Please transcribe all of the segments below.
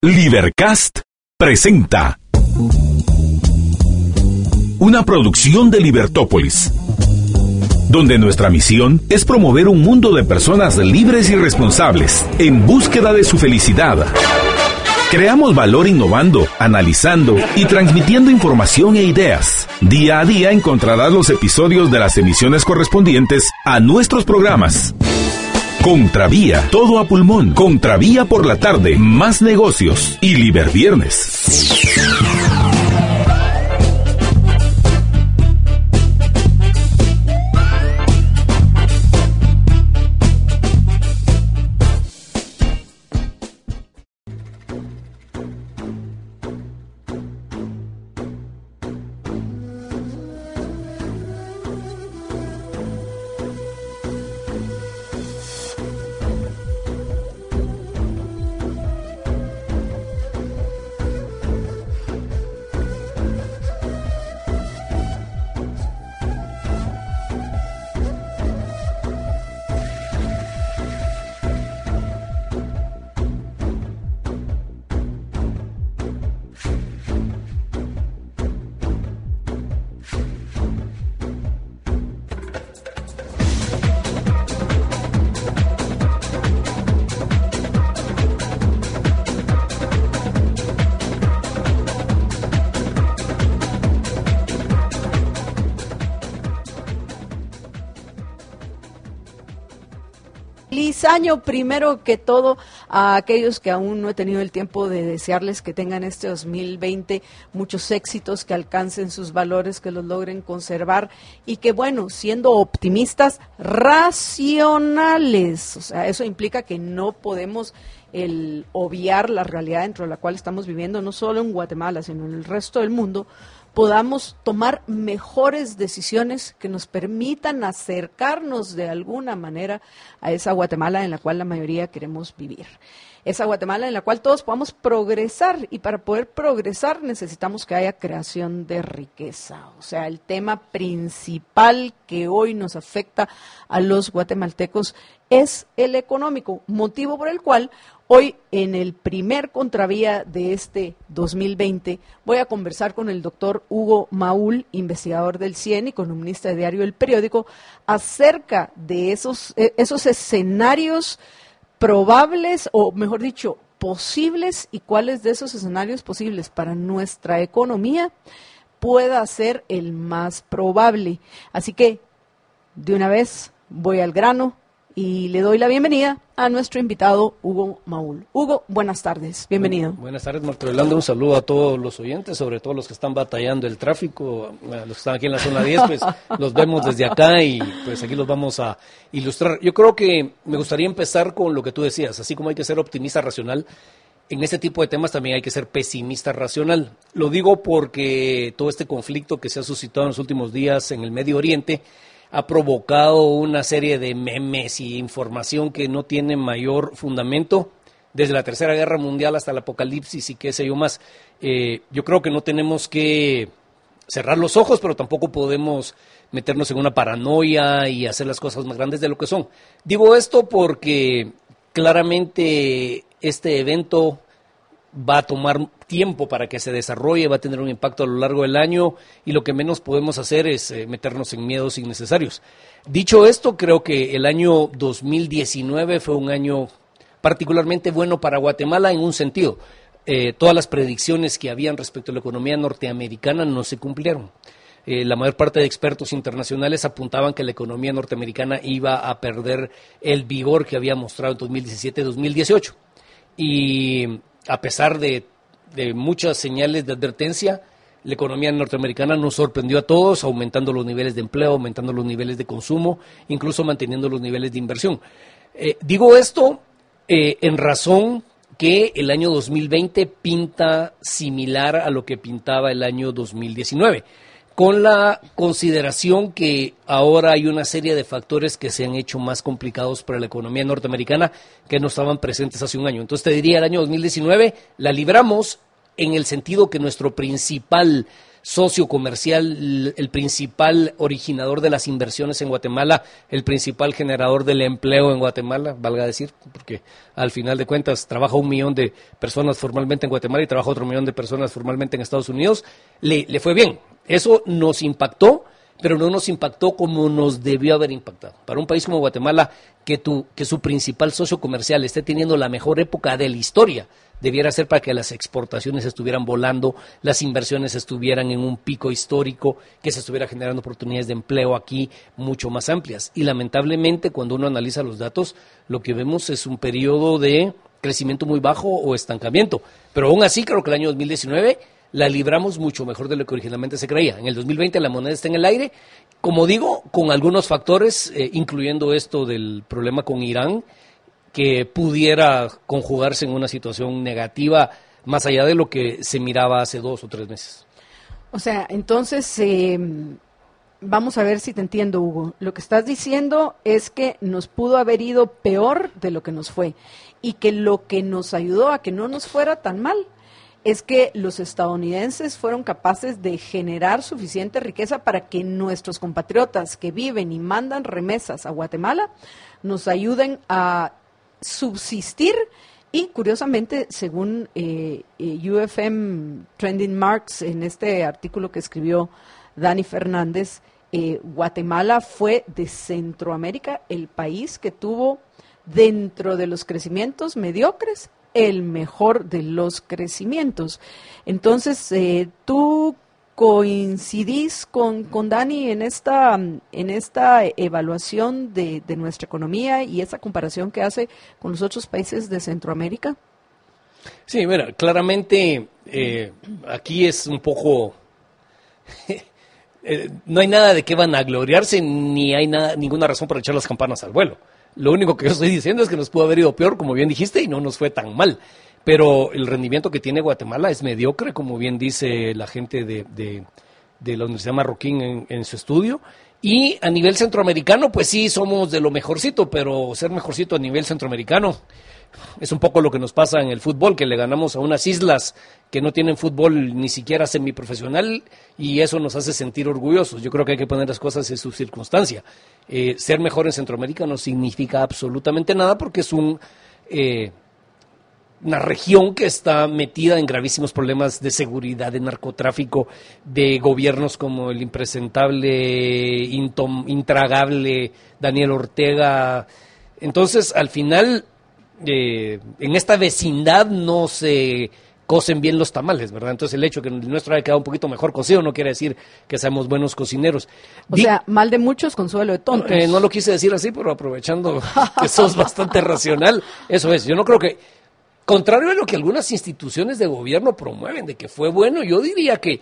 Libercast presenta una producción de Libertópolis, donde nuestra misión es promover un mundo de personas libres y responsables en búsqueda de su felicidad. Creamos valor innovando, analizando y transmitiendo información e ideas. Día a día encontrarás los episodios de las emisiones correspondientes a nuestros programas. Contravía, todo a pulmón. Contravía por la tarde, más negocios y Liberviernes. Feliz año, primero que todo, a aquellos que aún no he tenido el tiempo de desearles que tengan este 2020 muchos éxitos, que alcancen sus valores, que los logren conservar y que, bueno, siendo optimistas, racionales. O sea, eso implica que no podemos obviar la realidad dentro de la cual estamos viviendo, no solo en Guatemala, sino en el resto del mundo, podamos tomar mejores decisiones que nos permitan acercarnos de alguna manera a esa Guatemala en la cual la mayoría queremos vivir. Esa Guatemala en la cual todos podamos progresar, y para poder progresar necesitamos que haya creación de riqueza. O sea, el tema principal que hoy nos afecta a los guatemaltecos es el económico, motivo por el cual hoy, en el primer Contravía de este 2020, voy a conversar con el doctor Hugo Maúl, investigador del CIEN y columnista de Diario El Periódico, acerca de esos escenarios probables, o mejor dicho, posibles, y cuáles de esos escenarios posibles para nuestra economía pueda ser el más probable. Así que, de una vez, voy al grano y le doy la bienvenida a nuestro invitado Hugo Maúl. Hugo, buenas tardes, bienvenido. Buenas tardes, Marta Yolanda, un saludo a todos los oyentes, sobre todo los que están batallando el tráfico, los que están aquí en la zona 10, pues los vemos desde acá y pues aquí los vamos a ilustrar. Yo creo que me gustaría empezar con lo que tú decías, así como hay que ser optimista racional, en este tipo de temas también hay que ser pesimista racional. Lo digo porque todo este conflicto que se ha suscitado en los últimos días en el Medio Oriente ha provocado una serie de memes y información que no tiene mayor fundamento, desde la Tercera Guerra Mundial hasta el Apocalipsis y qué sé yo más. Yo creo que no tenemos que cerrar los ojos, pero tampoco podemos meternos en una paranoia y hacer las cosas más grandes de lo que son. Digo esto porque claramente este evento va a tomar tiempo para que se desarrolle, va a tener un impacto a lo largo del año y lo que menos podemos hacer es meternos en miedos innecesarios. Dicho esto, creo que el año 2019 fue un año particularmente bueno para Guatemala en un sentido. Todas las predicciones que habían respecto a la economía norteamericana no se cumplieron. La mayor parte de expertos internacionales apuntaban que la economía norteamericana iba a perder el vigor que había mostrado en 2017-2018. Y a pesar de muchas señales de advertencia, la economía norteamericana nos sorprendió a todos, aumentando los niveles de empleo, aumentando los niveles de consumo, incluso manteniendo los niveles de inversión. Digo esto en razón que el año 2020 pinta similar a lo que pintaba el año 2019, con la consideración que ahora hay una serie de factores que se han hecho más complicados para la economía norteamericana que no estaban presentes hace un año. Entonces te diría, el año 2019 la libramos en el sentido que nuestro principal socio comercial, el principal originador de las inversiones en Guatemala, el principal generador del empleo en Guatemala, valga decir, porque al final de cuentas trabaja 1 millón de personas formalmente en Guatemala y trabaja otro 1 millón de personas formalmente en Estados Unidos, le fue bien. Eso nos impactó, pero no nos impactó como nos debió haber impactado. Para un país como Guatemala, que su principal socio comercial esté teniendo la mejor época de la historia, debiera ser para que las exportaciones estuvieran volando, las inversiones estuvieran en un pico histórico, que se estuviera generando oportunidades de empleo aquí mucho más amplias. Y lamentablemente, cuando uno analiza los datos, lo que vemos es un periodo de crecimiento muy bajo o estancamiento. Pero aún así, creo que el año 2019 la libramos mucho mejor de lo que originalmente se creía. En el 2020 la moneda está en el aire, como digo, con algunos factores, incluyendo esto del problema con Irán, que pudiera conjugarse en una situación negativa más allá de lo que se miraba hace 2 o 3 meses. O sea, entonces, vamos a ver si te entiendo, Hugo. Lo que estás diciendo es que nos pudo haber ido peor de lo que nos fue y que lo que nos ayudó a que no nos fuera tan mal es que los estadounidenses fueron capaces de generar suficiente riqueza para que nuestros compatriotas que viven y mandan remesas a Guatemala nos ayuden a subsistir y, curiosamente, según UFM Trending Marks, en este artículo que escribió Dani Fernández, Guatemala fue de Centroamérica el país que tuvo, dentro de los crecimientos mediocres, el mejor de los crecimientos. Entonces, ¿tú coincidís con Dani en esta evaluación de nuestra economía y esa comparación que hace con los otros países de Centroamérica? Sí, bueno, claramente aquí es un poco... no hay nada de qué vanagloriarse, ni hay ninguna razón para echar las campanas al vuelo. Lo único que yo estoy diciendo es que nos pudo haber ido peor, como bien dijiste, y no nos fue tan mal. Pero el rendimiento que tiene Guatemala es mediocre, como bien dice la gente de la Universidad Marroquín en su estudio. Y a nivel centroamericano, pues sí, somos de lo mejorcito, pero ser mejorcito a nivel centroamericano es un poco lo que nos pasa en el fútbol, que le ganamos a unas islas que no tienen fútbol ni siquiera semiprofesional, y eso nos hace sentir orgullosos. Yo creo que hay que poner las cosas en su circunstancia. Ser mejor en Centroamérica no significa absolutamente nada, porque es una región que está metida en gravísimos problemas de seguridad, de narcotráfico, de gobiernos como el impresentable, intragable Daniel Ortega. Entonces, al final, en esta vecindad no se cocen bien los tamales, ¿verdad? Entonces, el hecho de que el nuestro haya quedado un poquito mejor cocido no quiere decir que seamos buenos cocineros. O sea, mal de muchos, consuelo de tontos. No lo quise decir así, pero aprovechando que sos bastante racional, eso es. Yo no creo que, contrario a lo que algunas instituciones de gobierno promueven, de que fue bueno, yo diría que,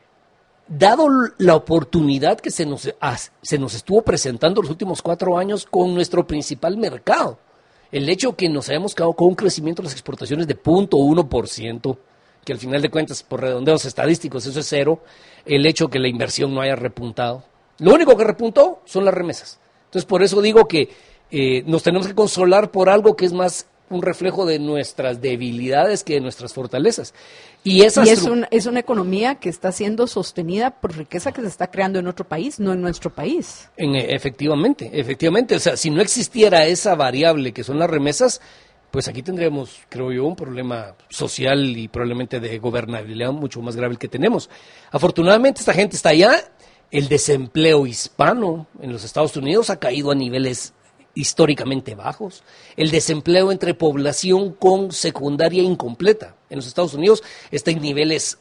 dado la oportunidad que se nos estuvo presentando los últimos 4 años con nuestro principal mercado, el hecho que nos hayamos quedado con un crecimiento de las exportaciones de 0.1%, que al final de cuentas, por redondeos estadísticos, eso es 0, el hecho que la inversión no haya repuntado. Lo único que repuntó son las remesas. Entonces, por eso digo que nos tenemos que consolar por algo que es más un reflejo de nuestras debilidades que de nuestras fortalezas. Y es una economía que está siendo sostenida por riqueza que se está creando en otro país, no en nuestro país. Efectivamente. O sea, si no existiera esa variable que son las remesas, pues aquí tendríamos, creo yo, un problema social y probablemente de gobernabilidad mucho más grave el que tenemos. Afortunadamente esta gente está allá. El desempleo hispano en los Estados Unidos ha caído a niveles históricamente bajos. El desempleo entre población con secundaria incompleta en los Estados Unidos está en niveles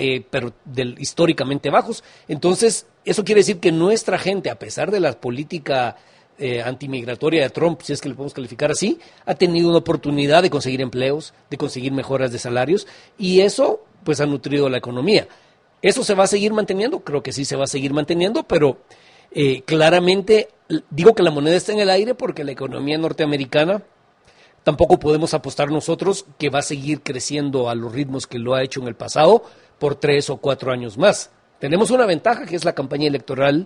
históricamente bajos. Entonces, eso quiere decir que nuestra gente, a pesar de la política antimigratoria de Trump, si es que le podemos calificar así, ha tenido una oportunidad de conseguir empleos, de conseguir mejoras de salarios, y eso pues ha nutrido la economía. ¿Eso se va a seguir manteniendo? Creo que sí se va a seguir manteniendo, pero claramente digo que la moneda está en el aire porque la economía norteamericana tampoco podemos apostar nosotros que va a seguir creciendo a los ritmos que lo ha hecho en el pasado por 3 o 4 años más. Tenemos una ventaja que es la campaña electoral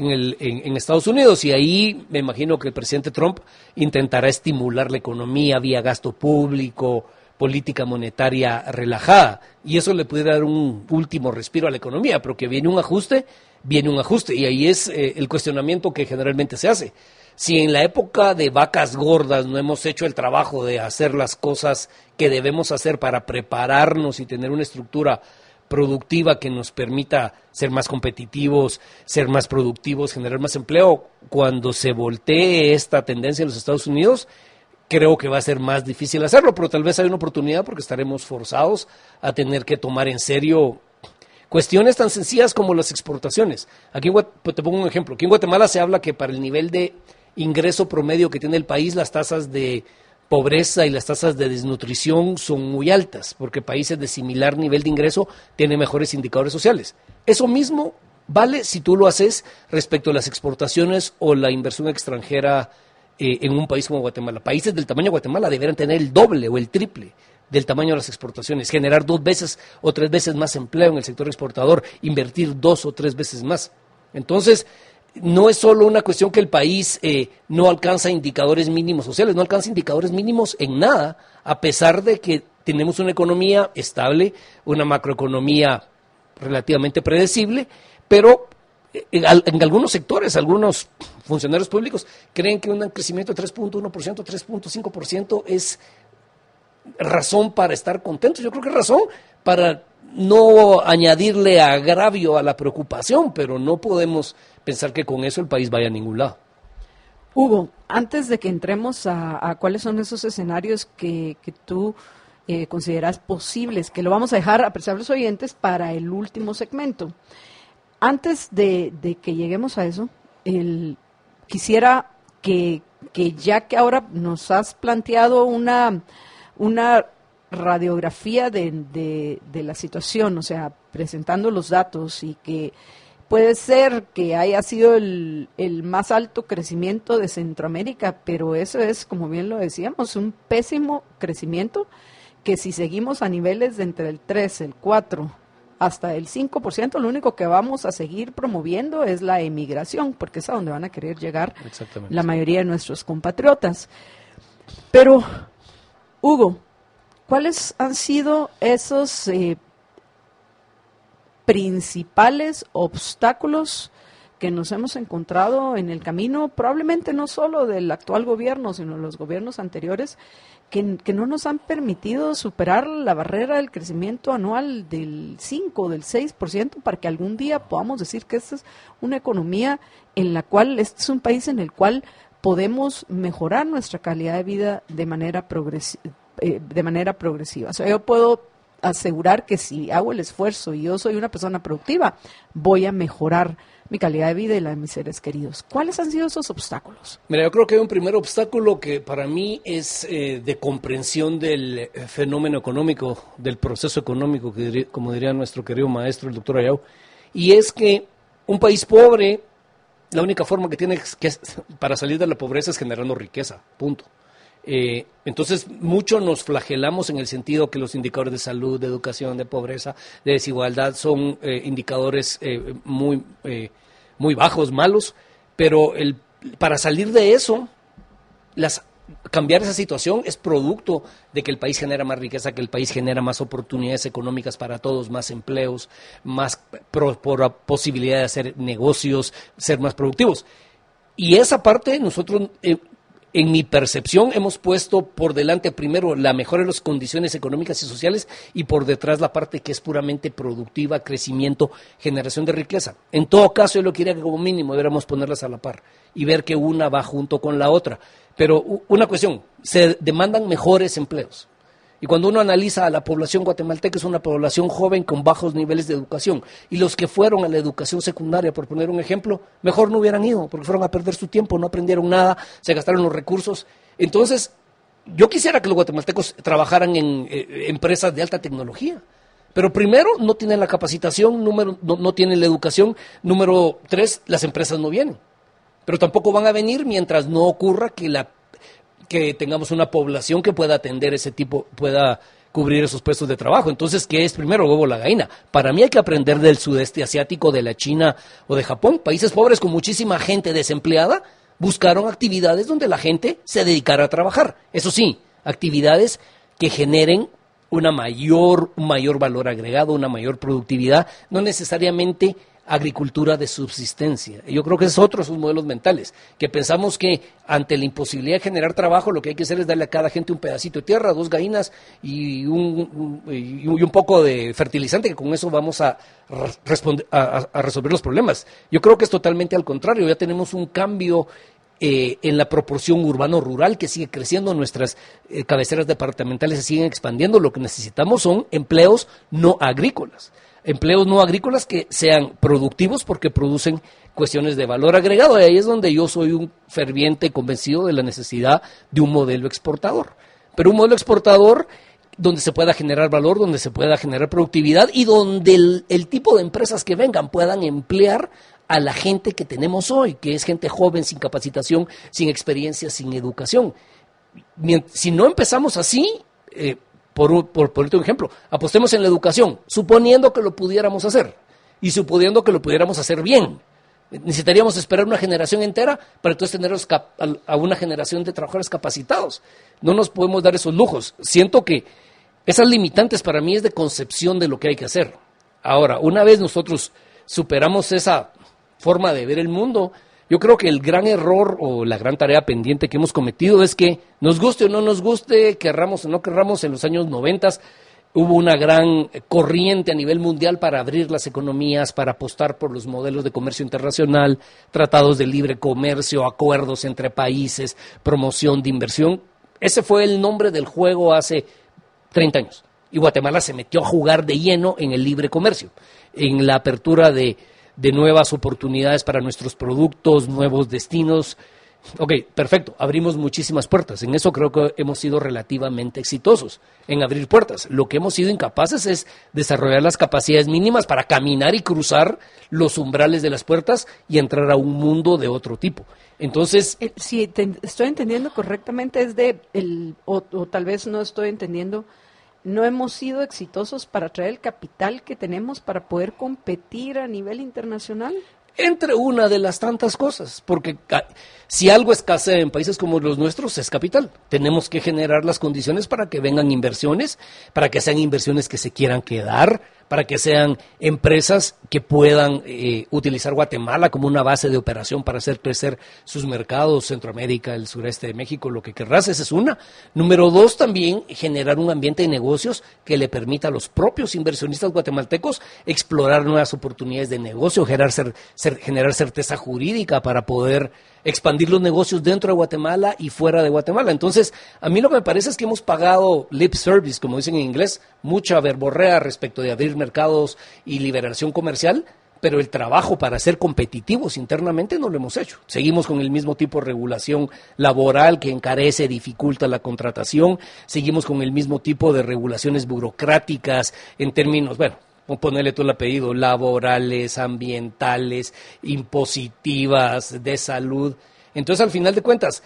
en Estados Unidos, y ahí me imagino que el presidente Trump intentará estimular la economía vía gasto público, política monetaria relajada, y eso le puede dar un último respiro a la economía, pero que viene un ajuste, y ahí es el cuestionamiento que generalmente se hace. Si en la época de vacas gordas no hemos hecho el trabajo de hacer las cosas que debemos hacer para prepararnos y tener una estructura productiva que nos permita ser más competitivos, ser más productivos, generar más empleo, cuando se voltee esta tendencia en los Estados Unidos, creo que va a ser más difícil hacerlo, pero tal vez hay una oportunidad porque estaremos forzados a tener que tomar en serio cuestiones tan sencillas como las exportaciones. Aquí te pongo un ejemplo. Aquí en Guatemala se habla que para el nivel de ingreso promedio que tiene el país, las tasas de pobreza y las tasas de desnutrición son muy altas, porque países de similar nivel de ingreso tienen mejores indicadores sociales. Eso mismo vale si tú lo haces respecto a las exportaciones o la inversión extranjera en un país como Guatemala. Países del tamaño de Guatemala deberán tener el doble o el triple del tamaño de las exportaciones, generar 2 veces o 3 veces más empleo en el sector exportador, invertir 2 o 3 veces más. Entonces, no es solo una cuestión que el país no alcanza indicadores mínimos sociales, no alcanza indicadores mínimos en nada, a pesar de que tenemos una economía estable, una macroeconomía relativamente predecible, pero en algunos sectores, algunos funcionarios públicos creen que un crecimiento de 3.1%, 3.5% es razón para estar contentos. Yo creo que es razón para no añadirle agravio a la preocupación, pero no podemos pensar que con eso el país vaya a ningún lado. Hugo, antes de que entremos a cuáles son esos escenarios que tú consideras posibles, que lo vamos a dejar, apreciables oyentes, para el último segmento. Antes de que lleguemos a eso, quisiera que ya que ahora nos has planteado una radiografía de la situación, o sea, presentando los datos, y que puede ser que haya sido el más alto crecimiento de Centroamérica, pero eso es, como bien lo decíamos, un pésimo crecimiento, que si seguimos a niveles de entre el 3, el 4, hasta el 5%, lo único que vamos a seguir promoviendo es la emigración, porque es a donde van a querer llegar la mayoría de nuestros compatriotas. Pero, Hugo, ¿cuáles han sido esos principales obstáculos que nos hemos encontrado en el camino, probablemente no solo del actual gobierno, sino de los gobiernos anteriores, que no nos han permitido superar la barrera del crecimiento anual del 5, del 6%, para que algún día podamos decir que esta es una economía en la cual, este es un país en el cual podemos mejorar nuestra calidad de vida de manera progresiva? O sea, yo puedo asegurar que si hago el esfuerzo y yo soy una persona productiva, voy a mejorar mi calidad de vida y la de mis seres queridos. ¿Cuáles han sido esos obstáculos? Mira, yo creo que hay un primer obstáculo que para mí es de comprensión del fenómeno económico, del proceso económico, como diría nuestro querido maestro, el doctor Ayau, y es que un país pobre, la única forma que tiene para salir de la pobreza es generando riqueza, punto. Entonces, mucho nos flagelamos en el sentido que los indicadores de salud, de educación, de pobreza, de desigualdad son indicadores muy bajos, malos, pero para salir de eso, cambiar esa situación es producto de que el país genera más riqueza, que el país genera más oportunidades económicas para todos, más empleos, más posibilidad de hacer negocios, ser más productivos. Y esa parte nosotros, en mi percepción, hemos puesto por delante primero la mejora de las condiciones económicas y sociales y por detrás la parte que es puramente productiva, crecimiento, generación de riqueza. En todo caso, yo lo quería que como mínimo deberíamos ponerlas a la par y ver que una va junto con la otra. Pero una cuestión, se demandan mejores empleos. Y cuando uno analiza a la población guatemalteca, es una población joven con bajos niveles de educación. Y los que fueron a la educación secundaria, por poner un ejemplo, mejor no hubieran ido, porque fueron a perder su tiempo, no aprendieron nada, se gastaron los recursos. Entonces, yo quisiera que los guatemaltecos trabajaran en empresas de alta tecnología. Pero primero, no tienen la capacitación, no tienen la educación. Número 3, las empresas no vienen. Pero tampoco van a venir mientras no ocurra que tengamos una población que pueda atender pueda cubrir esos puestos de trabajo. Entonces, ¿qué es primero, huevo o la gallina? Para mí hay que aprender del sudeste asiático, de la China o de Japón. Países pobres con muchísima gente desempleada buscaron actividades donde la gente se dedicara a trabajar. Eso sí, actividades que generen un mayor valor agregado, una mayor productividad, no necesariamente agricultura de subsistencia. Yo creo que es otro de sus modelos mentales, que pensamos que ante la imposibilidad de generar trabajo, lo que hay que hacer es darle a cada gente un pedacito de tierra, 2 gallinas y un poco de fertilizante, que con eso vamos a resolver los problemas. Yo creo que es totalmente al contrario. Ya tenemos un cambio en la proporción urbano-rural que sigue creciendo, nuestras cabeceras departamentales se siguen expandiendo. Lo que necesitamos son empleos no agrícolas. Empleos no agrícolas que sean productivos porque producen cuestiones de valor agregado. Y ahí es donde yo soy un ferviente convencido de la necesidad de un modelo exportador. Pero un modelo exportador donde se pueda generar valor, donde se pueda generar productividad y donde el tipo de empresas que vengan puedan emplear a la gente que tenemos hoy, que es gente joven, sin capacitación, sin experiencia, sin educación. Si no empezamos así, por un ejemplo, apostemos en la educación, suponiendo que lo pudiéramos hacer y suponiendo que lo pudiéramos hacer bien. Necesitaríamos esperar una generación entera para entonces tener a una generación de trabajadores capacitados. No nos podemos dar esos lujos. Siento que esas limitantes para mí es de concepción de lo que hay que hacer. Ahora, una vez nosotros superamos esa forma de ver el mundo, yo creo que el gran error o la gran tarea pendiente que hemos cometido es que, nos guste o no nos guste, querramos o no querramos, en los años 90 hubo una gran corriente a nivel mundial para abrir las economías, para apostar por los modelos de comercio internacional, tratados de libre comercio, acuerdos entre países, promoción de inversión. Ese fue el nombre del juego hace 30 años. Y Guatemala se metió a jugar de lleno en el libre comercio, en la apertura de nuevas oportunidades para nuestros productos, nuevos destinos. Ok, perfecto, abrimos muchísimas puertas. En eso creo que hemos sido relativamente exitosos, en abrir puertas. Lo que hemos sido incapaces es desarrollar las capacidades mínimas para caminar y cruzar los umbrales de las puertas y entrar a un mundo de otro tipo. Entonces, si estoy entendiendo correctamente, o tal vez no estoy entendiendo, no hemos sido exitosos para traer el capital que tenemos para poder competir a nivel internacional. Entre una de las tantas cosas, porque si algo escasea en países como los nuestros es capital. Tenemos que generar las condiciones para que vengan inversiones, para que sean inversiones que se quieran quedar, para que sean empresas que puedan utilizar Guatemala como una base de operación para hacer crecer sus mercados, Centroamérica, el sureste de México, lo que querrás, esa es una. Número 2, también generar un ambiente de negocios que le permita a los propios inversionistas guatemaltecos explorar nuevas oportunidades de negocio, generar certeza jurídica para poder expandir los negocios dentro de Guatemala y fuera de Guatemala. Entonces, a mí lo que me parece es que hemos pagado lip service, como dicen en inglés, mucha verborrea respecto de abrir mercados y liberación comercial, pero el trabajo para ser competitivos internamente no lo hemos hecho. Seguimos con el mismo tipo de regulación laboral que encarece, dificulta la contratación, seguimos con el mismo tipo de regulaciones burocráticas en términos, ponerle todo el apellido, laborales, ambientales, impositivas, de salud. Entonces, al final de cuentas,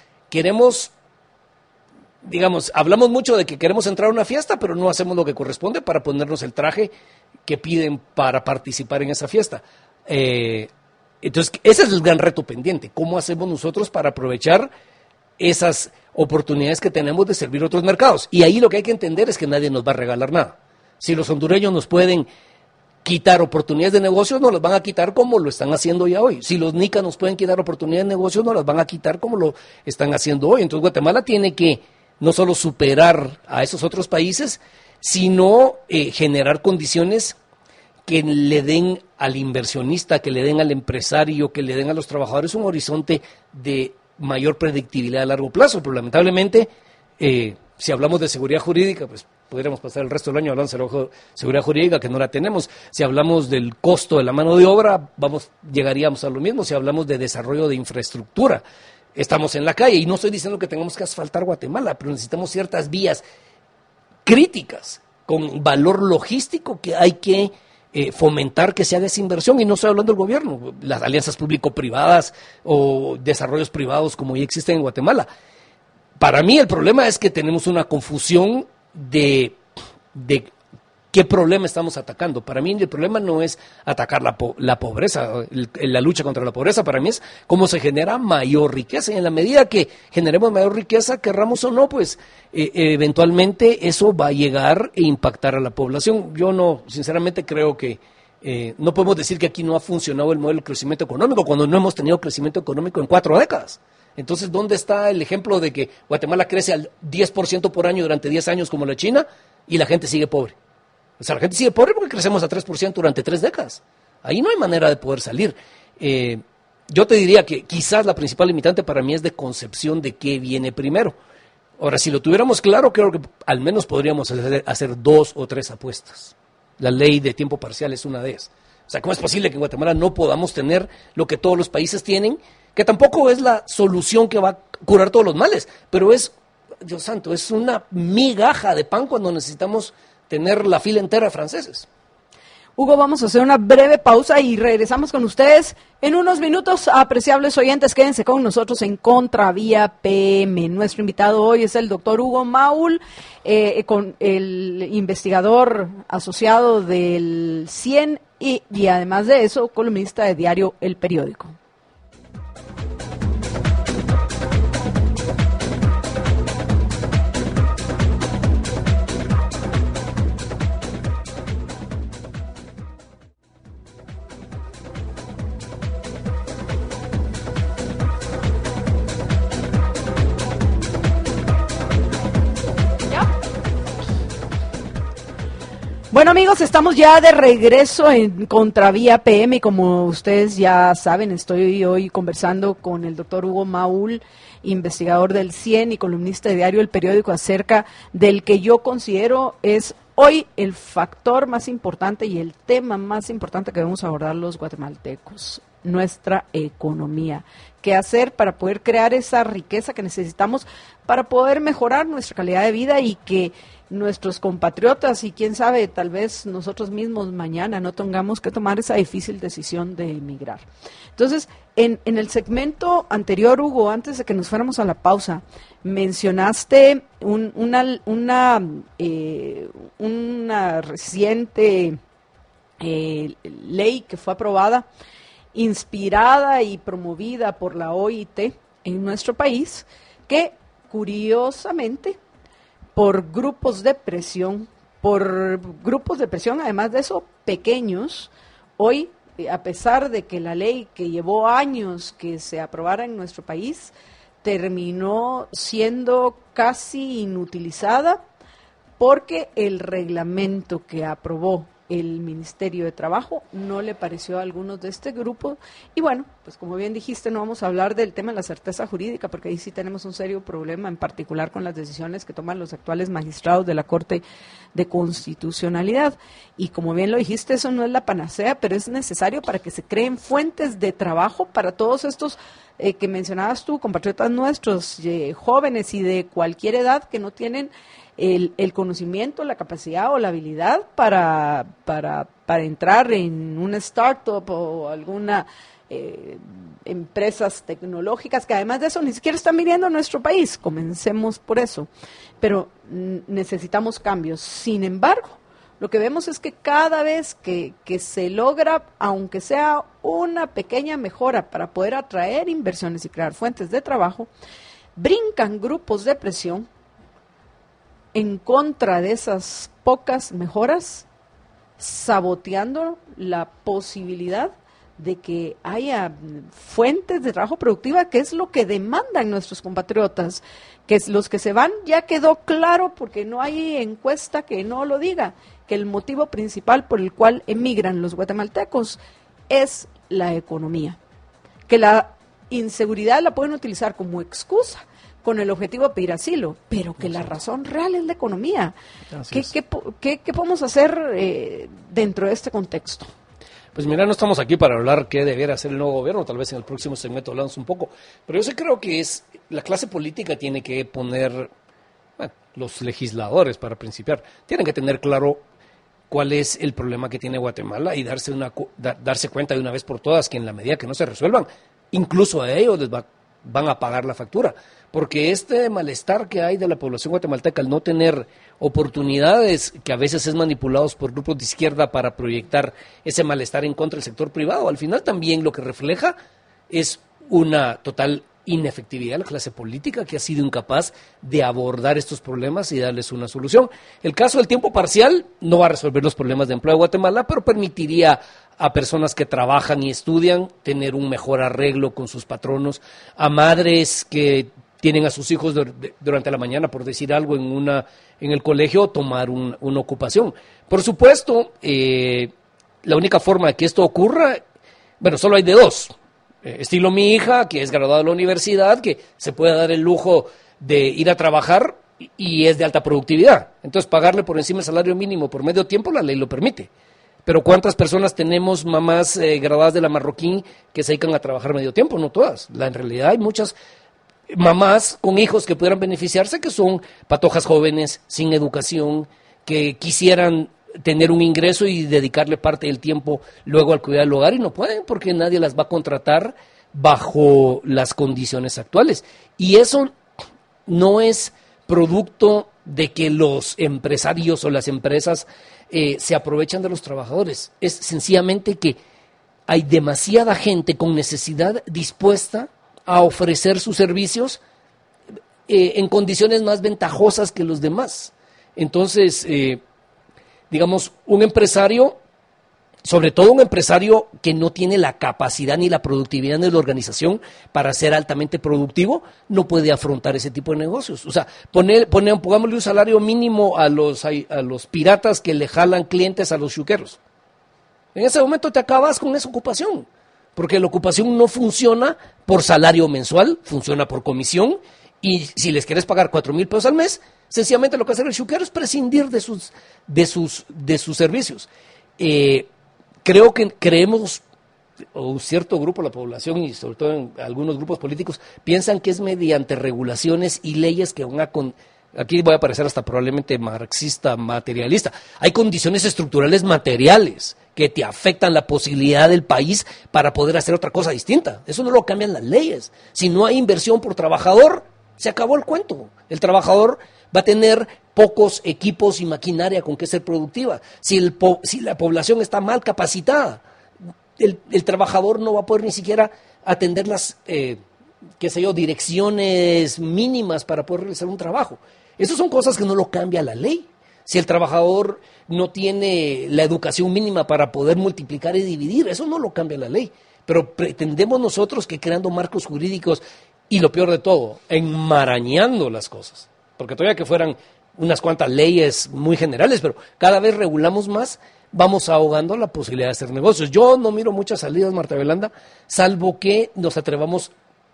hablamos mucho de que queremos entrar a una fiesta, pero no hacemos lo que corresponde para ponernos el traje que piden para participar en esa fiesta. Entonces, ese es el gran reto pendiente. ¿Cómo hacemos nosotros para aprovechar esas oportunidades que tenemos de servir a otros mercados? Y ahí lo que hay que entender es que nadie nos va a regalar nada. Si los hondureños nos pueden quitar oportunidades de negocios, nos las van a quitar como lo están haciendo ya hoy. Si los nicas nos pueden quitar oportunidades de negocios, nos las van a quitar como lo están haciendo hoy. Entonces Guatemala tiene que no solo superar a esos otros países, sino generar condiciones que le den al inversionista, que le den al empresario, que le den a los trabajadores un horizonte de mayor predictibilidad a largo plazo. Pero lamentablemente, si hablamos de seguridad jurídica, pues podríamos pasar el resto del año hablando de seguridad jurídica, que no la tenemos. Si hablamos del costo de la mano de obra, llegaríamos a lo mismo. Si hablamos de desarrollo de infraestructura, estamos en la calle. Y no estoy diciendo que tengamos que asfaltar Guatemala, pero necesitamos ciertas vías críticas con valor logístico que hay que fomentar que se haga esa inversión. Y no estoy hablando del gobierno, las alianzas público-privadas o desarrollos privados como ya existen en Guatemala. Para mí el problema es que tenemos una confusión de ¿qué problema estamos atacando? Para mí el problema no es atacar la pobreza, la lucha contra la pobreza, para mí es cómo se genera mayor riqueza. Y en la medida que generemos mayor riqueza, querramos o no, pues eventualmente eso va a llegar e impactar a la población. Yo no, sinceramente creo que no podemos decir que aquí no ha funcionado el modelo de crecimiento económico cuando no hemos tenido crecimiento económico en 4 décadas. Entonces, ¿dónde está el ejemplo de que Guatemala crece al 10% por año durante 10 años como la China y la gente sigue pobre? O sea, la gente sigue pobre porque crecemos a 3% durante 3 décadas. Ahí no hay manera de poder salir. Yo te diría que quizás la principal limitante para mí es de concepción de qué viene primero. Ahora, si lo tuviéramos claro, creo que al menos podríamos hacer 2 o 3 apuestas. La ley de tiempo parcial es una de ellas. O sea, ¿cómo es posible que en Guatemala no podamos tener lo que todos los países tienen? Que tampoco es la solución que va a curar todos los males, pero es, Dios santo, es una migaja de pan cuando necesitamos tener la fila entera de franceses. Hugo, vamos a hacer una breve pausa y regresamos con ustedes en unos minutos. Apreciables oyentes, quédense con nosotros en Contravía PM. Nuestro invitado hoy es el doctor Hugo Maúl, con el investigador asociado del CIEN y además de eso, columnista de diario El Periódico. Bueno, amigos, estamos ya de regreso en Contravía PM y como ustedes ya saben, estoy hoy conversando con el doctor Hugo Maúl, investigador del CIEN y columnista de diario El Periódico, acerca del que yo considero es hoy el factor más importante y el tema más importante que debemos abordar los guatemaltecos, nuestra economía. ¿Qué hacer para poder crear esa riqueza que necesitamos para poder mejorar nuestra calidad de vida y que nuestros compatriotas y quién sabe, tal vez nosotros mismos mañana no tengamos que tomar esa difícil decisión de emigrar? Entonces, en el segmento anterior, Hugo, antes de que nos fuéramos a la pausa, mencionaste una reciente ley que fue aprobada, inspirada y promovida por la OIT en nuestro país, que curiosamente por grupos de presión, además de eso, pequeños, hoy, a pesar de que la ley que llevó años que se aprobara en nuestro país, terminó siendo casi inutilizada porque el reglamento que aprobó el Ministerio de Trabajo no le pareció a algunos de este grupo. Y bueno, pues como bien dijiste, no vamos a hablar del tema de la certeza jurídica, porque ahí sí tenemos un serio problema, en particular con las decisiones que toman los actuales magistrados de la Corte de Constitucionalidad. Y como bien lo dijiste, eso no es la panacea, pero es necesario para que se creen fuentes de trabajo para todos estos que mencionabas tú, compatriotas nuestros, jóvenes y de cualquier edad que no tienen el conocimiento, la capacidad o la habilidad para entrar en una startup o alguna empresas tecnológicas que además de eso ni siquiera están viniendo a nuestro país. Comencemos por eso, pero necesitamos cambios. Sin embargo, lo que vemos es que cada vez que se logra, aunque sea una pequeña mejora para poder atraer inversiones y crear fuentes de trabajo, brincan grupos de presión en contra de esas pocas mejoras, saboteando la posibilidad de que haya fuentes de trabajo productiva, que es lo que demandan nuestros compatriotas, que es los que se van. Ya quedó claro, porque no hay encuesta que no lo diga, que el motivo principal por el cual emigran los guatemaltecos es la economía, que la inseguridad la pueden utilizar como excusa con el objetivo de pedir asilo, pero que la razón real es la economía. ¿Qué podemos hacer dentro de este contexto? Pues mira, no estamos aquí para hablar qué debiera hacer el nuevo gobierno, tal vez en el próximo segmento hablamos un poco, pero yo sí creo que la clase política tiene que poner, los legisladores para principiar, tienen que tener claro cuál es el problema que tiene Guatemala y darse cuenta de una vez por todas que en la medida que no se resuelvan, incluso a ellos les van a pagar la factura, porque este malestar que hay de la población guatemalteca al no tener oportunidades que a veces es manipulados por grupos de izquierda para proyectar ese malestar en contra del sector privado. Al final también lo que refleja es una total inefectividad de la clase política que ha sido incapaz de abordar estos problemas y darles una solución. El caso del tiempo parcial no va a resolver los problemas de empleo de Guatemala, pero permitiría a personas que trabajan y estudian tener un mejor arreglo con sus patronos, a madres que tienen a sus hijos durante la mañana, por decir algo, en el colegio, tomar una ocupación. Por supuesto, la única forma de que esto ocurra, bueno, solo hay de dos. Estilo mi hija, que es graduada de la universidad, que se puede dar el lujo de ir a trabajar y es de alta productividad. Entonces, pagarle por encima el salario mínimo por medio tiempo, la ley lo permite. Pero ¿cuántas personas tenemos, mamás graduadas de la Marroquín, que se dedican a trabajar medio tiempo? No todas. En realidad hay muchas mamás con hijos que pudieran beneficiarse, que son patojas jóvenes, sin educación, que quisieran tener un ingreso y dedicarle parte del tiempo luego al cuidado del hogar y no pueden porque nadie las va a contratar bajo las condiciones actuales. Y eso no es producto de que los empresarios o las empresas se aprovechan de los trabajadores. Es sencillamente que hay demasiada gente con necesidad dispuesta a ofrecer sus servicios en condiciones más ventajosas que los demás. Entonces, digamos, un empresario, sobre todo un empresario que no tiene la capacidad ni la productividad de la organización para ser altamente productivo, no puede afrontar ese tipo de negocios. O sea, pongámosle un salario mínimo a los piratas que le jalan clientes a los chuqueros. En ese momento te acabas con esa ocupación, porque la ocupación no funciona por salario mensual, funciona por comisión, y si les quieres pagar 4,000 pesos al mes, sencillamente lo que hace el chuquero es prescindir de sus servicios. Creo que creemos, o un cierto grupo de la población y sobre todo en algunos grupos políticos, piensan que es mediante regulaciones y leyes que van a... Aquí voy a parecer hasta probablemente marxista, materialista. Hay condiciones estructurales materiales que te afectan la posibilidad del país para poder hacer otra cosa distinta. Eso no lo cambian las leyes. Si no hay inversión por trabajador, se acabó el cuento. El trabajador va a tener pocos equipos y maquinaria con que ser productiva. Si la población está mal capacitada, el trabajador no va a poder ni siquiera atender las, direcciones mínimas para poder realizar un trabajo. Esas son cosas que no lo cambia la ley. Si el trabajador no tiene la educación mínima para poder multiplicar y dividir, eso no lo cambia la ley. Pero pretendemos nosotros que creando marcos jurídicos, y lo peor de todo, enmarañando las cosas, porque todavía que fueran unas cuantas leyes muy generales, pero cada vez regulamos más, vamos ahogando la posibilidad de hacer negocios. Yo no miro muchas salidas, Marta Belanda, salvo que nos atrevamos.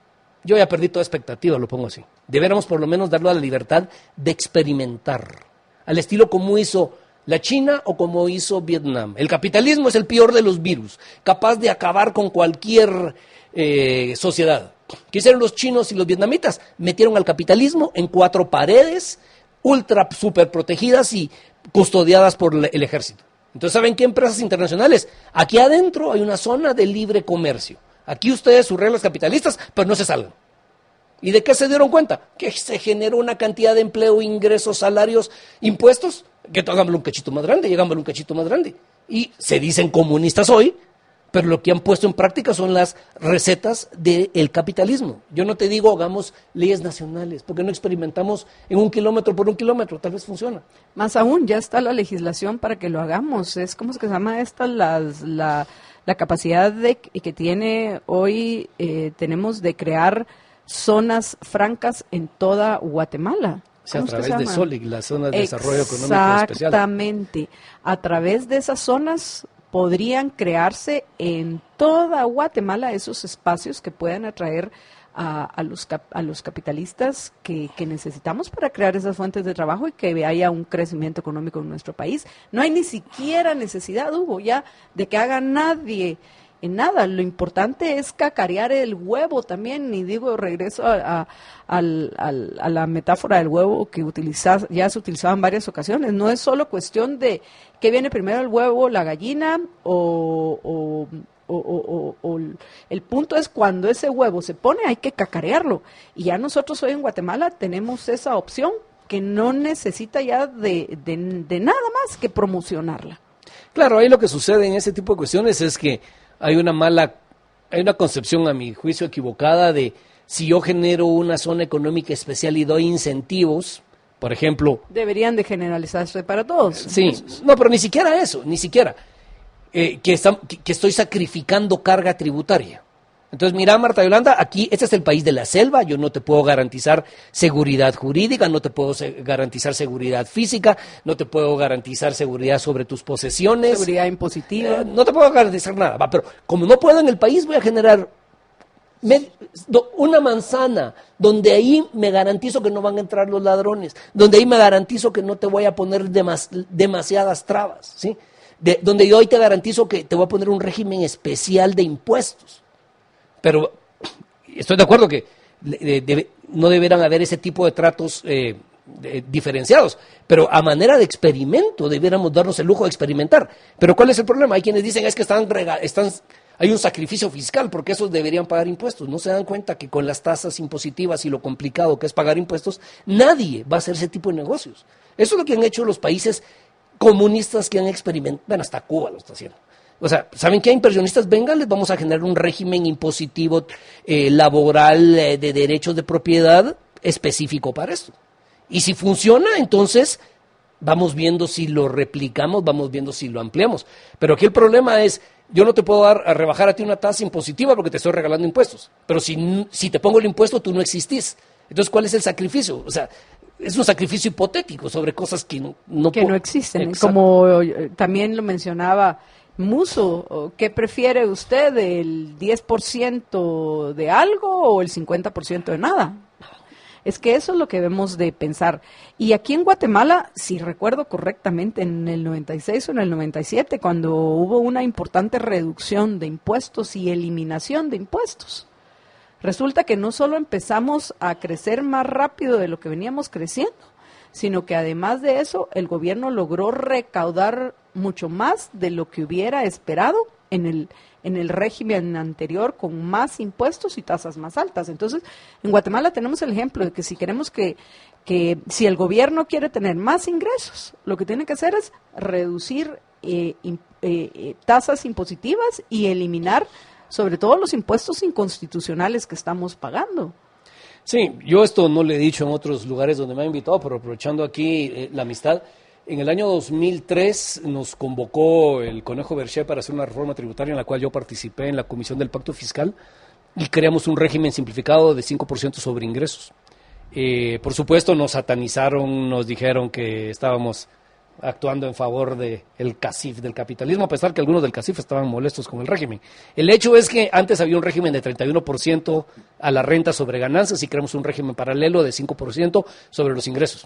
Yo ya perdí toda expectativa, lo pongo así. Deberíamos por lo menos darle a la libertad de experimentar, al estilo como hizo la China o como hizo Vietnam. El capitalismo es el peor de los virus, capaz de acabar con cualquier sociedad. ¿Qué hicieron los chinos y los vietnamitas? Metieron al capitalismo en 4 paredes, ultra super protegidas y custodiadas por el ejército. Entonces, ¿saben qué empresas internacionales? Aquí adentro hay una zona de libre comercio. Aquí ustedes sus reglas capitalistas, pero no se salgan. ¿Y de qué se dieron cuenta? Que se generó una cantidad de empleo, ingresos, salarios, impuestos, que hagámoslo un cachito más grande, llegámoslo un cachito más grande. Y se dicen comunistas hoy, pero lo que han puesto en práctica son las recetas del capitalismo. Yo no te digo hagamos leyes nacionales, porque no experimentamos en 1 kilómetro por 1 kilómetro, tal vez funciona. Más aún, ya está la legislación para que lo hagamos. Es como se llama esta, la capacidad que tiene hoy, tenemos de crear zonas francas en toda Guatemala. O sea, a través de SOLIC, las zonas de desarrollo económico especial. Exactamente. A través de esas zonas podrían crearse en toda Guatemala esos espacios que puedan atraer a los capitalistas que necesitamos para crear esas fuentes de trabajo y que haya un crecimiento económico en nuestro país. No hay ni siquiera necesidad, Hugo, ya de que haga nadie en nada. Lo importante es cacarear el huevo también, y digo, regreso a la metáfora del huevo que ya se utilizaba en varias ocasiones. No es solo cuestión de qué viene primero, el huevo, la gallina, o el punto es cuando ese huevo se pone hay que cacarearlo. Y ya nosotros hoy en Guatemala tenemos esa opción, que no necesita ya de nada más que promocionarla. Claro, ahí lo que sucede en ese tipo de cuestiones es que hay una concepción, a mi juicio, equivocada de si yo genero una zona económica especial y doy incentivos, por ejemplo... Deberían de generalizarse para todos. Sí, no, pero ni siquiera eso, ni siquiera. Que estoy sacrificando carga tributaria. Entonces, mira, Marta Yolanda, aquí, este es el país de la selva, yo no te puedo garantizar seguridad jurídica, no te puedo garantizar seguridad física, no te puedo garantizar seguridad sobre tus posesiones. Seguridad impositiva. No te puedo garantizar nada, pero como no puedo en el país, voy a generar una manzana donde ahí me garantizo que no van a entrar los ladrones, donde ahí me garantizo que no te voy a poner demasiadas trabas, ¿sí? Donde yo hoy te garantizo que te voy a poner un régimen especial de impuestos. Pero estoy de acuerdo que no deberán haber ese tipo de tratos diferenciados, pero a manera de experimento debiéramos darnos el lujo de experimentar. Pero ¿cuál es el problema? Hay quienes dicen es que hay un sacrificio fiscal porque esos deberían pagar impuestos. No se dan cuenta que con las tasas impositivas y lo complicado que es pagar impuestos, nadie va a hacer ese tipo de negocios. Eso es lo que han hecho los países comunistas que han experimentado, bueno, hasta Cuba lo está haciendo. O sea, ¿saben qué? Inversionistas, vengan, les vamos a generar un régimen impositivo laboral de derechos de propiedad específico para esto. Y si funciona, entonces vamos viendo si lo replicamos, vamos viendo si lo ampliamos. Pero aquí el problema es, yo no te puedo rebajar a ti una tasa impositiva porque te estoy regalando impuestos. Pero si te pongo el impuesto, tú no existís. Entonces, ¿cuál es el sacrificio? O sea, es un sacrificio hipotético sobre cosas que no existen. Exacto. Como también lo mencionaba Musso, ¿qué prefiere usted, el 10% de algo o el 50% de nada? Es que eso es lo que debemos de pensar. Y aquí en Guatemala, si recuerdo correctamente, en el 96 o en el 97, cuando hubo una importante reducción de impuestos y eliminación de impuestos, resulta que no solo empezamos a crecer más rápido de lo que veníamos creciendo, sino que además de eso, el gobierno logró recaudar mucho más de lo que hubiera esperado en el régimen anterior, con más impuestos y tasas más altas. Entonces, en Guatemala tenemos el ejemplo de que si queremos que si el gobierno quiere tener más ingresos, lo que tiene que hacer es reducir tasas impositivas y eliminar sobre todo los impuestos inconstitucionales que estamos pagando. Sí, yo esto no le he dicho en otros lugares donde me han invitado, pero aprovechando aquí la amistad, en el año 2003 nos convocó el Conejo Berché para hacer una reforma tributaria en la cual yo participé en la Comisión del Pacto Fiscal y creamos un régimen simplificado de 5% sobre ingresos. Por supuesto nos satanizaron, nos dijeron que estábamos actuando en favor del CACIF, del capitalismo, a pesar que algunos del CACIF estaban molestos con el régimen. El hecho es que antes había un régimen de 31% a la renta sobre ganancias y creamos un régimen paralelo de 5% sobre los ingresos.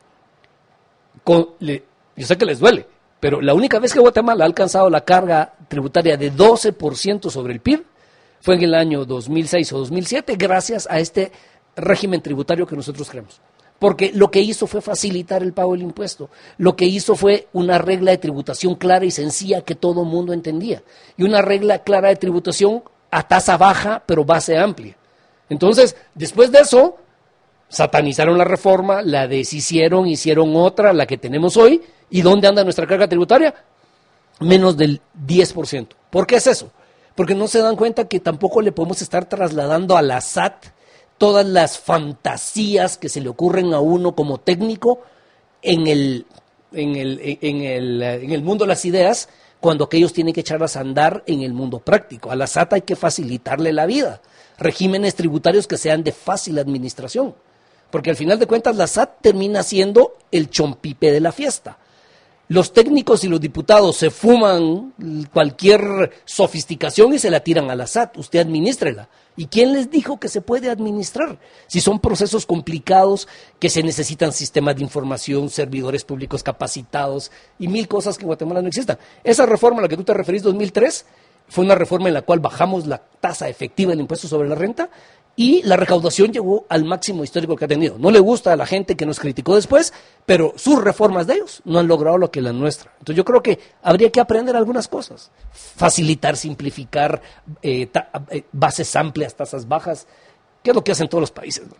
Yo sé que les duele, pero la única vez que Guatemala ha alcanzado la carga tributaria de 12% sobre el PIB fue en el año 2006 o 2007, gracias a este régimen tributario que nosotros creamos. Porque lo que hizo fue facilitar el pago del impuesto. Lo que hizo fue una regla de tributación clara y sencilla que todo el mundo entendía. Y una regla clara de tributación a tasa baja, pero base amplia. Entonces, después de eso, satanizaron la reforma, la deshicieron, hicieron otra, la que tenemos hoy. ¿Y dónde anda nuestra carga tributaria? Menos del 10%. ¿Por qué es eso? Porque no se dan cuenta que tampoco le podemos estar trasladando a la SAT todas las fantasías que se le ocurren a uno como técnico en el mundo de las ideas, cuando aquellos tienen que echarlas a andar en el mundo práctico. A la SAT hay que facilitarle la vida, regímenes tributarios que sean de fácil administración, porque al final de cuentas la SAT termina siendo el chompipe de la fiesta. Los técnicos y los diputados se fuman cualquier sofisticación y se la tiran a la SAT. Usted adminístrela. ¿Y quién les dijo que se puede administrar? Si son procesos complicados, que se necesitan sistemas de información, servidores públicos capacitados y mil cosas que en Guatemala no existan. Esa reforma a la que tú te referís, 2003, fue una reforma en la cual bajamos la tasa efectiva del impuesto sobre la renta y la recaudación llegó al máximo histórico que ha tenido. No le gusta a la gente que nos criticó después, pero sus reformas de ellos no han logrado lo que la nuestra. Entonces yo creo que habría que aprender algunas cosas. Facilitar, simplificar, bases amplias, tasas bajas, que es lo que hacen todos los países, ¿verdad?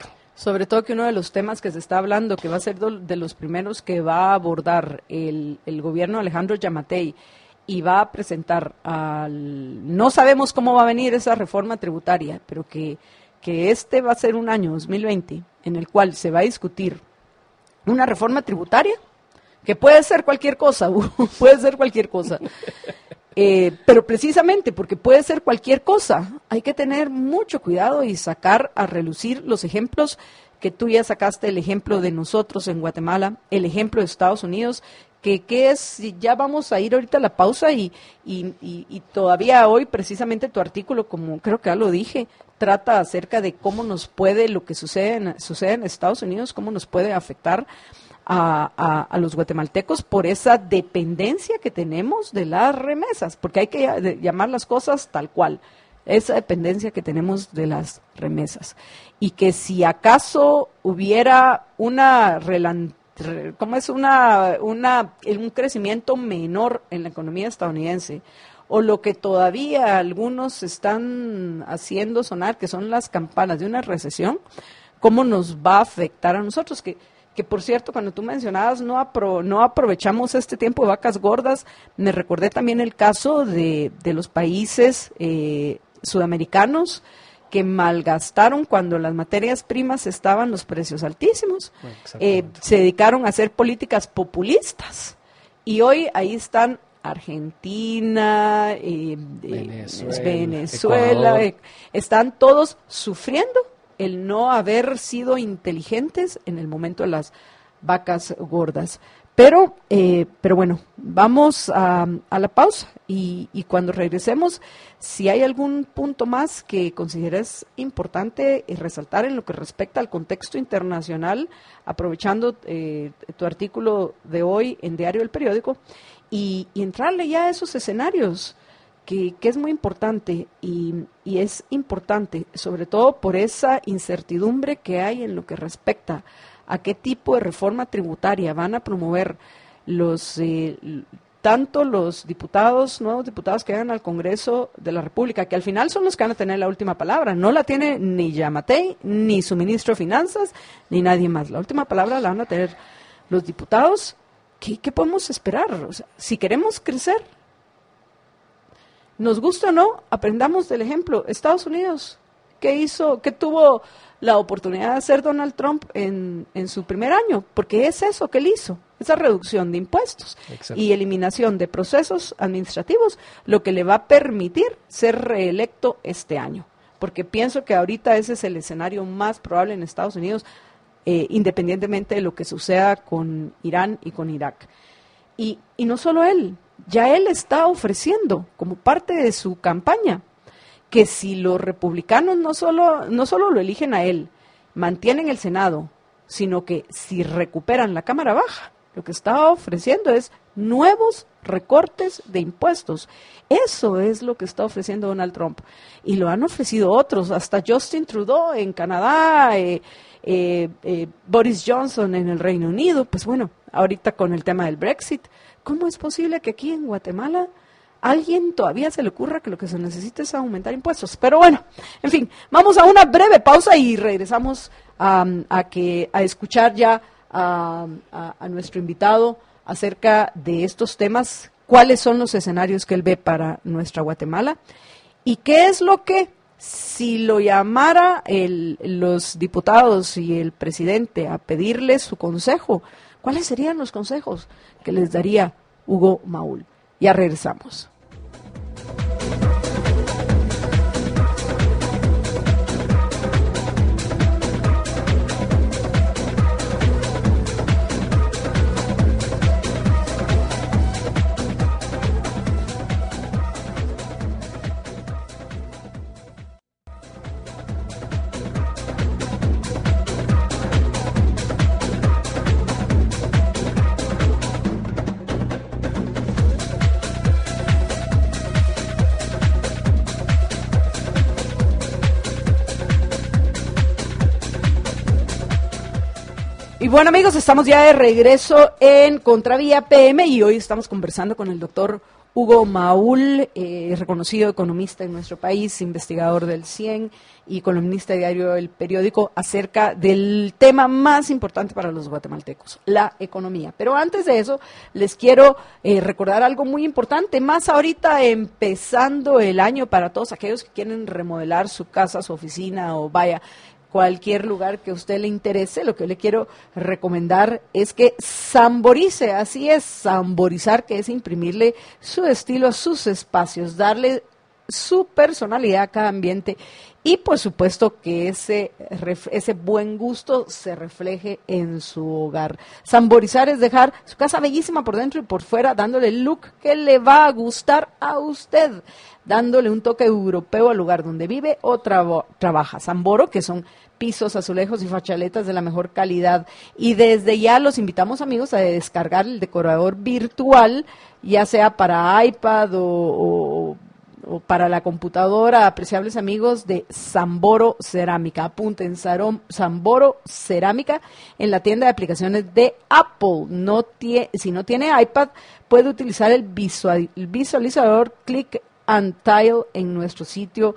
Sobre todo que uno de los temas que se está hablando, que va a ser de los primeros que va a abordar el gobierno de Alejandro Yamatei y va a presentar no sabemos cómo va a venir esa reforma tributaria, pero que este va a ser un año, 2020, en el cual se va a discutir una reforma tributaria, que puede ser cualquier cosa, puede ser cualquier cosa. Pero precisamente porque puede ser cualquier cosa, hay que tener mucho cuidado y sacar a relucir los ejemplos que tú ya sacaste, el ejemplo de nosotros en Guatemala, el ejemplo de Estados Unidos, que es, ya vamos a ir ahorita a la pausa y todavía hoy precisamente tu artículo, como creo que ya lo dije, trata acerca de cómo nos puede, lo que sucede en Estados Unidos, cómo nos puede afectar a los guatemaltecos por esa dependencia que tenemos de las remesas, porque hay que llamar las cosas tal cual, esa dependencia que tenemos de las remesas. Y que si acaso hubiera un crecimiento menor en la economía estadounidense, o lo que todavía algunos están haciendo sonar, que son las campanas de una recesión, ¿cómo nos va a afectar a nosotros? Que por cierto, cuando tú mencionabas, no aprovechamos este tiempo de vacas gordas, me recordé también el caso de los países sudamericanos que malgastaron cuando las materias primas estaban los precios altísimos. Se dedicaron a hacer políticas populistas y hoy ahí están Argentina, Venezuela, están todos sufriendo el no haber sido inteligentes en el momento de las vacas gordas. Pero bueno, vamos a la pausa y cuando regresemos, si hay algún punto más que consideres importante resaltar en lo que respecta al contexto internacional, aprovechando tu artículo de hoy en Diario El Periódico, y entrarle ya a esos escenarios, que es muy importante y es importante sobre todo por esa incertidumbre que hay en lo que respecta a qué tipo de reforma tributaria van a promover tanto los nuevos diputados que vayan al Congreso de la República, que al final son los que van a tener la última palabra. No la tiene ni Yamatei, ni su ministro de Finanzas, ni nadie más. La última palabra la van a tener los diputados. ¿Qué podemos esperar? O sea, si queremos crecer, nos gusta o no, aprendamos del ejemplo. Estados Unidos, ¿qué tuvo la oportunidad de hacer Donald Trump en su primer año? Porque es eso que él hizo, esa reducción de impuestos. Exacto. Y eliminación de procesos administrativos, lo que le va a permitir ser reelecto este año. Porque pienso que ahorita ese es el escenario más probable en Estados Unidos, independientemente de lo que suceda con Irán y con Irak. Y no solo él, ya él está ofreciendo como parte de su campaña que si los republicanos no solo lo eligen a él, mantienen el Senado, sino que si recuperan la Cámara Baja, lo que está ofreciendo es nuevos recortes de impuestos. Eso es lo que está ofreciendo Donald Trump. Y lo han ofrecido otros, hasta Justin Trudeau en Canadá, Boris Johnson en el Reino Unido. Pues bueno, ahorita con el tema del Brexit, ¿cómo es posible que aquí en Guatemala alguien todavía se le ocurra que lo que se necesita es aumentar impuestos? Pero bueno, en fin, vamos a una breve pausa y regresamos a escuchar ya a nuestro invitado acerca de estos temas, cuáles son los escenarios que él ve para nuestra Guatemala y qué es lo que, si lo llamara los diputados y el presidente a pedirles su consejo, ¿cuáles serían los consejos que les daría Hugo Maúl? Ya regresamos. Y bueno, amigos, estamos ya de regreso en Contravía PM y hoy estamos conversando con el doctor Hugo Maúl, reconocido economista en nuestro país, investigador del CIEN y columnista diario del periódico, acerca del tema más importante para los guatemaltecos, la economía. Pero antes de eso, les quiero recordar algo muy importante, más ahorita empezando el año para todos aquellos que quieren remodelar su casa, su oficina o vaya, cualquier lugar que a usted le interese. Lo que yo le quiero recomendar es que samborice, así es, samborizar, que es imprimirle su estilo a sus espacios, darle su personalidad a cada ambiente y por supuesto que ese buen gusto se refleje en su hogar. Samborizar es dejar su casa bellísima por dentro y por fuera, dándole el look que le va a gustar a usted, dándole un toque europeo al lugar donde vive o trabaja. Samboro, que son pisos, azulejos y fachaletas de la mejor calidad. Y desde ya los invitamos, amigos, a descargar el decorador virtual, ya sea para iPad o para la computadora, apreciables amigos de Samboro Cerámica. Apunten, Samboro Cerámica en la tienda de aplicaciones de Apple. Si no tiene iPad, puede utilizar el visualizador Click and Tile en nuestro sitio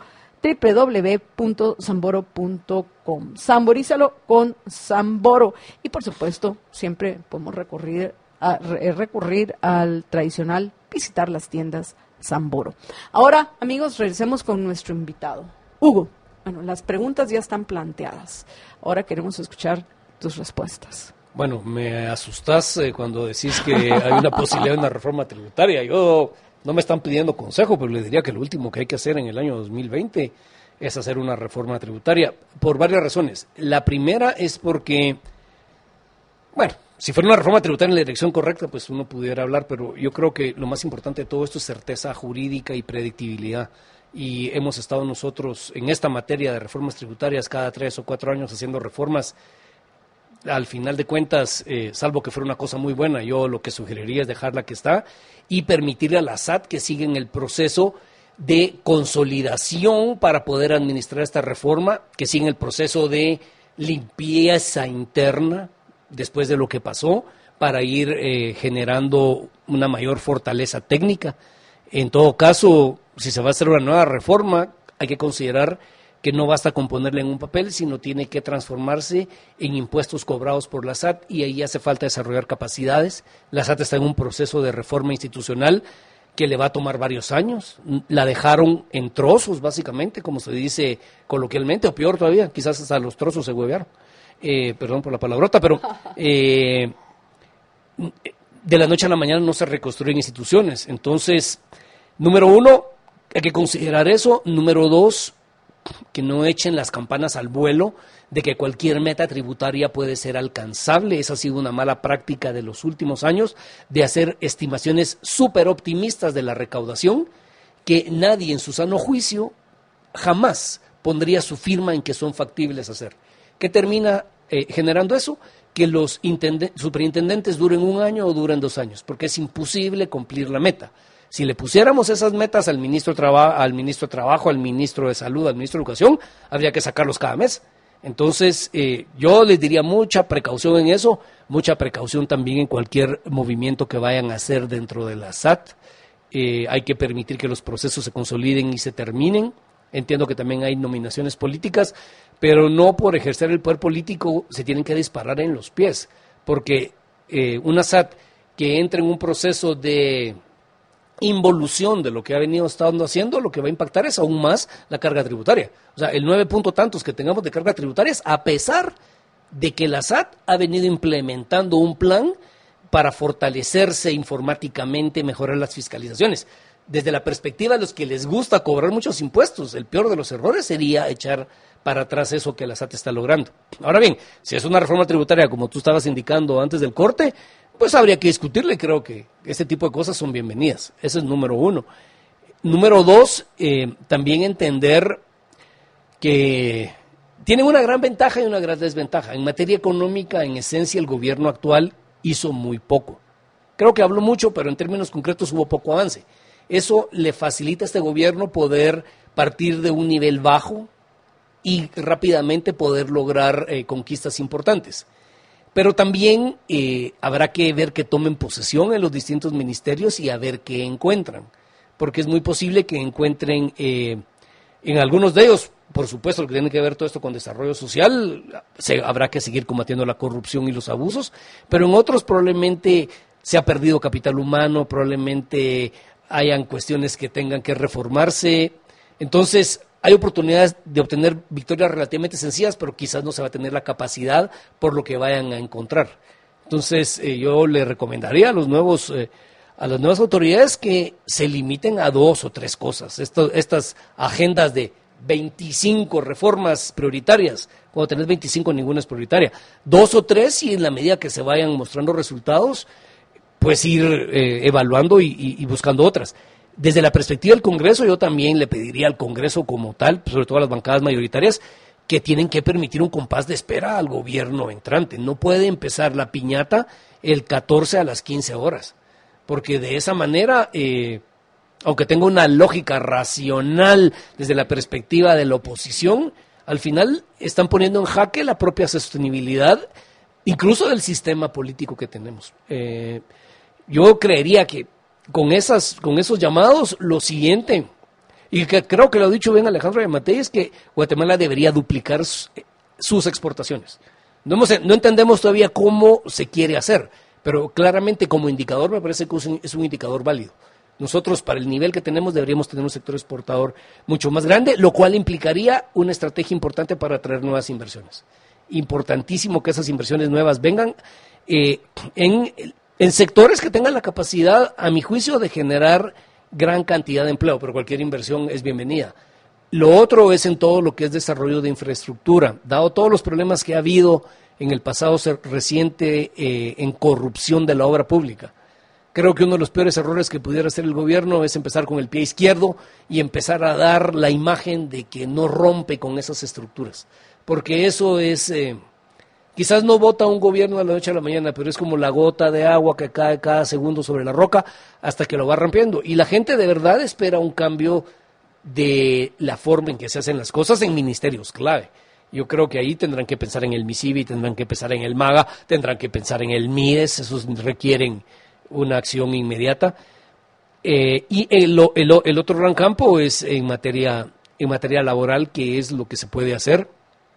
www.samboro.com. Samborízalo con Samboro. Y por supuesto, siempre podemos recurrir al tradicional visitar las tiendas Samboro. Ahora, amigos, regresemos con nuestro invitado. Hugo, bueno, las preguntas ya están planteadas. Ahora queremos escuchar tus respuestas. Bueno, me asustas cuando decís que hay una posibilidad de una reforma tributaria. Yo no me están pidiendo consejo, pero le diría que lo último que hay que hacer en el año 2020 es hacer una reforma tributaria, por varias razones. La primera es porque, bueno, si fuera una reforma tributaria en la dirección correcta, pues uno pudiera hablar, pero yo creo que lo más importante de todo esto es certeza jurídica y predictibilidad. Y hemos estado nosotros en esta materia de reformas tributarias cada 3 o 4 años haciendo reformas. Al final de cuentas, salvo que fuera una cosa muy buena, yo lo que sugeriría es dejarla que está y permitirle a la SAT que siga en el proceso de consolidación para poder administrar esta reforma, que siga en el proceso de limpieza interna después de lo que pasó, para ir generando una mayor fortaleza técnica. En todo caso, si se va a hacer una nueva reforma, hay que considerar que no basta con ponerla en un papel, sino tiene que transformarse en impuestos cobrados por la SAT, y ahí hace falta desarrollar capacidades. La SAT está en un proceso de reforma institucional que le va a tomar varios años. La dejaron en trozos, básicamente, como se dice coloquialmente, o peor todavía, quizás hasta los trozos se huevearon. Perdón por la palabrota, pero de la noche a la mañana no se reconstruyen instituciones. Entonces, número uno, hay que considerar eso. Número dos, que no echen las campanas al vuelo de que cualquier meta tributaria puede ser alcanzable. Esa ha sido una mala práctica de los últimos años, de hacer estimaciones súper optimistas de la recaudación, que nadie en su sano juicio jamás pondría su firma en que son factibles hacer. ¿Qué termina generando eso? Que los superintendentes duren 1 año o duren 2 años, porque es imposible cumplir la meta. Si le pusiéramos esas metas al ministro de Trabajo, al ministro de Salud, al ministro de Educación, habría que sacarlos cada mes. Entonces, yo les diría mucha precaución en eso, mucha precaución también en cualquier movimiento que vayan a hacer dentro de la SAT. Hay que permitir que los procesos se consoliden y se terminen. Entiendo que también hay nominaciones políticas, pero no por ejercer el poder político se tienen que disparar en los pies, porque una SAT que entre en un proceso de involución de lo que ha venido estando haciendo, lo que va a impactar es aún más la carga tributaria. O sea, el 9 punto tantos que tengamos de carga tributaria es a pesar de que la SAT ha venido implementando un plan para fortalecerse informáticamente, mejorar las fiscalizaciones. Desde la perspectiva de los que les gusta cobrar muchos impuestos, el peor de los errores sería echar para atrás eso que la SAT está logrando. Ahora bien, si es una reforma tributaria, como tú estabas indicando antes del corte, pues habría que discutirle. Creo que este tipo de cosas son bienvenidas. Ese es número uno. Número dos, también entender que tienen una gran ventaja y una gran desventaja. En materia económica, en esencia, el gobierno actual hizo muy poco. Creo que habló mucho, pero en términos concretos hubo poco avance. Eso le facilita a este gobierno poder partir de un nivel bajo y rápidamente poder lograr conquistas importantes. Pero también habrá que ver que tomen posesión en los distintos ministerios y a ver qué encuentran, porque es muy posible que encuentren en algunos de ellos, por supuesto, lo que tiene que ver todo esto con desarrollo social, habrá que seguir combatiendo la corrupción y los abusos, pero en otros probablemente se ha perdido capital humano, probablemente hayan cuestiones que tengan que reformarse. Entonces, hay oportunidades de obtener victorias relativamente sencillas, pero quizás no se va a tener la capacidad por lo que vayan a encontrar. Entonces, yo le recomendaría a las nuevas autoridades que se limiten a 2 o 3 cosas. Estas agendas de 25 reformas prioritarias, cuando tenés 25 ninguna es prioritaria. 2 o 3 y en la medida que se vayan mostrando resultados, pues ir evaluando y buscando otras. Desde la perspectiva del Congreso, yo también le pediría al Congreso como tal, sobre todo a las bancadas mayoritarias, que tienen que permitir un compás de espera al gobierno entrante. No puede empezar la piñata el 14 a las 15 horas, porque de esa manera, aunque tenga una lógica racional desde la perspectiva de la oposición, al final están poniendo en jaque la propia sostenibilidad, incluso del sistema político que tenemos. Yo creería que con esos llamados, lo siguiente, y que creo que lo ha dicho bien Alejandro Yamatei, es que Guatemala debería duplicar sus exportaciones. No entendemos todavía cómo se quiere hacer, pero claramente como indicador me parece que es un indicador válido. Nosotros, para el nivel que tenemos, deberíamos tener un sector exportador mucho más grande, lo cual implicaría una estrategia importante para atraer nuevas inversiones. Importantísimo que esas inversiones nuevas vengan en sectores que tengan la capacidad, a mi juicio, de generar gran cantidad de empleo, pero cualquier inversión es bienvenida. Lo otro es en todo lo que es desarrollo de infraestructura. Dado todos los problemas que ha habido en el pasado reciente en corrupción de la obra pública, creo que uno de los peores errores que pudiera hacer el gobierno es empezar con el pie izquierdo y empezar a dar la imagen de que no rompe con esas estructuras, porque eso es... Quizás no bota un gobierno de la noche a la mañana, pero es como la gota de agua que cae cada segundo sobre la roca hasta que lo va rompiendo. Y la gente de verdad espera un cambio de la forma en que se hacen las cosas en ministerios clave. Yo creo que ahí tendrán que pensar en el MISIBI, tendrán que pensar en el MAGA, tendrán que pensar en el MIDES, esos requieren una acción inmediata. Y el otro gran campo es en materia laboral, que es lo que se puede hacer.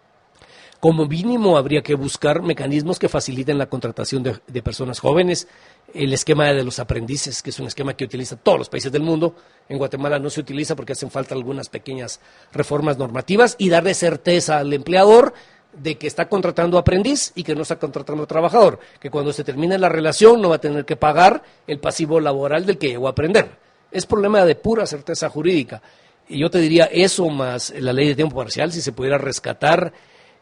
Como mínimo habría que buscar mecanismos que faciliten la contratación de personas jóvenes, el esquema de los aprendices, que es un esquema que utiliza todos los países del mundo. En Guatemala no se utiliza porque hacen falta algunas pequeñas reformas normativas, y darle certeza al empleador de que está contratando aprendiz y que no está contratando trabajador, que cuando se termine la relación no va a tener que pagar el pasivo laboral del que llegó a aprender. Es problema de pura certeza jurídica. Y yo te diría eso más la ley de tiempo parcial, si se pudiera rescatar.